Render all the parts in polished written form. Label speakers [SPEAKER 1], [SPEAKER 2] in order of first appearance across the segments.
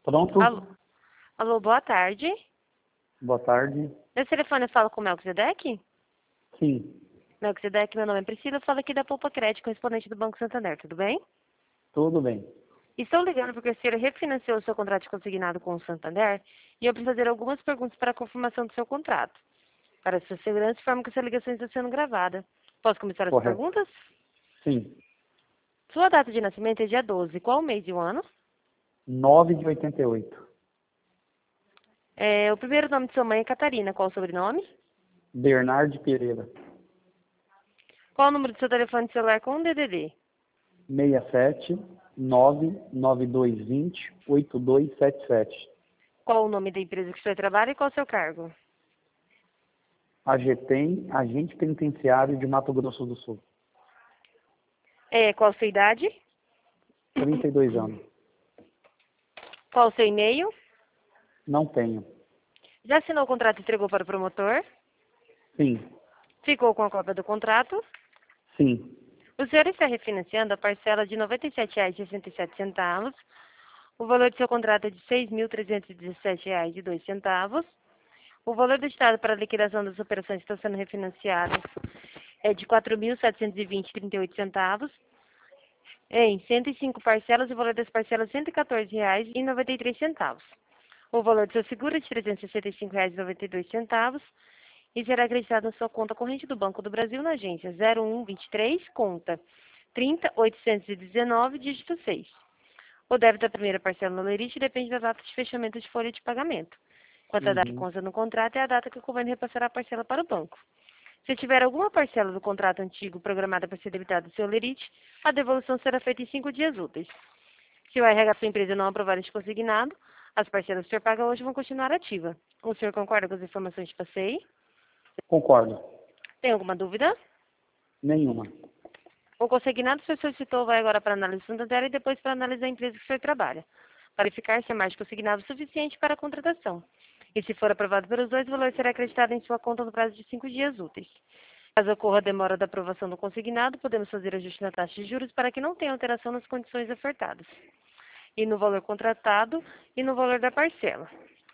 [SPEAKER 1] Pronto?
[SPEAKER 2] Alô, alô, boa tarde.
[SPEAKER 1] Boa tarde.
[SPEAKER 2] Esse telefone fala com o Melquisedeque?
[SPEAKER 1] Sim,
[SPEAKER 2] Melquisedeque, meu nome é Priscila, eu falo aqui da Poupa Crédito, correspondente do Banco Santander, tudo bem?
[SPEAKER 1] tudo bem.
[SPEAKER 2] Estou ligando porque o senhor refinanciou o seu contrato de consignado com o Santander e eu preciso fazer algumas perguntas para a confirmação do seu contrato. Para sua segurança, informo que essa ligação está sendo gravada. Posso começar as
[SPEAKER 1] Correto.
[SPEAKER 2] perguntas?
[SPEAKER 1] Sim.
[SPEAKER 2] Sua data de nascimento é dia 12. Qual o mês e o ano?
[SPEAKER 1] 9 de 88.
[SPEAKER 2] O primeiro nome de sua mãe é Catarina. Qual o sobrenome?
[SPEAKER 1] Bernardo Pereira.
[SPEAKER 2] Qual o número do seu telefone celular com o DDD?
[SPEAKER 1] 67 99220 8277.
[SPEAKER 2] Qual o nome da empresa que o senhor trabalha e qual o seu cargo?
[SPEAKER 1] AGTEM, Agente Penitenciário de Mato Grosso do Sul.
[SPEAKER 2] Qual a sua idade?
[SPEAKER 1] 32 anos.
[SPEAKER 2] Qual o seu e-mail?
[SPEAKER 1] Não tenho.
[SPEAKER 2] Já assinou o contrato e entregou para o promotor?
[SPEAKER 1] Sim.
[SPEAKER 2] Ficou com a cópia do contrato?
[SPEAKER 1] Sim.
[SPEAKER 2] O senhor está refinanciando a parcela de R$ 97,67. O valor do seu contrato é de R$ 6.317,02. O valor destinado para a liquidação das operações que estão sendo refinanciadas é de R$ 4.720,38. Em 105 parcelas, o valor das parcelas é R$ 114,93. O valor do seu seguro é de R$ 365,92 e será acreditado na sua conta corrente do Banco do Brasil na agência 0123, conta 30819, dígito 6. O débito da primeira parcela no lerite depende da data de fechamento de folha de pagamento. Quanto à data que
[SPEAKER 1] Uhum.
[SPEAKER 2] consta no contrato, é a data que o governo repassará a parcela para o banco. Se tiver alguma parcela do contrato antigo programada para ser debitada do seu lerite, a devolução será feita em 5 dias úteis. Se o RH da sua empresa não aprovar este consignado, as parcelas que o senhor paga hoje vão continuar ativas. O senhor concorda com as informações que passei?
[SPEAKER 1] Concordo.
[SPEAKER 2] Tem alguma dúvida?
[SPEAKER 1] Nenhuma.
[SPEAKER 2] O consignado que o senhor solicitou vai agora para a análise Santander e depois para a análise da empresa que o senhor trabalha, para verificar se é mais consignado suficiente para a contratação. E se for aprovado pelos dois, o valor será acreditado em sua conta no prazo de 5 dias úteis. Caso ocorra a demora da aprovação do consignado, podemos fazer ajuste na taxa de juros para que não tenha alteração nas condições ofertadas, e no valor contratado e no valor da parcela.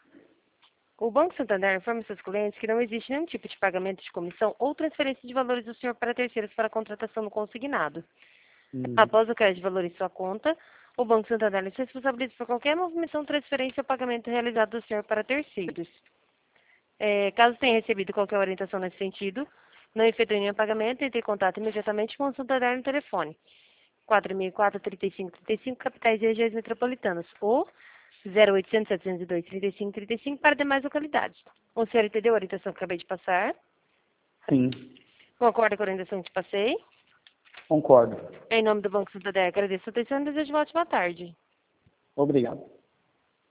[SPEAKER 2] O Banco Santander informa seus clientes que não existe nenhum tipo de pagamento de comissão ou transferência de valores do senhor para terceiros para a contratação do consignado.
[SPEAKER 1] Uhum.
[SPEAKER 2] Após o crédito de valor em sua conta, o Banco Santander se responsabiliza por qualquer movimentação, transferência ou pagamento realizado do senhor para terceiros. Caso tenha recebido qualquer orientação nesse sentido, não efetue nenhum pagamento, entre em contato imediatamente com o Santander no telefone 4004-3535, capitais e regiões metropolitanas, ou 0800-702-3535 para demais localidades. O senhor entendeu a orientação que acabei de passar?
[SPEAKER 1] Sim.
[SPEAKER 2] Concorda com a orientação que passei?
[SPEAKER 1] Concordo.
[SPEAKER 2] Em nome do Banco Santander, agradeço a atenção e desejo uma ótima tarde.
[SPEAKER 1] Obrigado.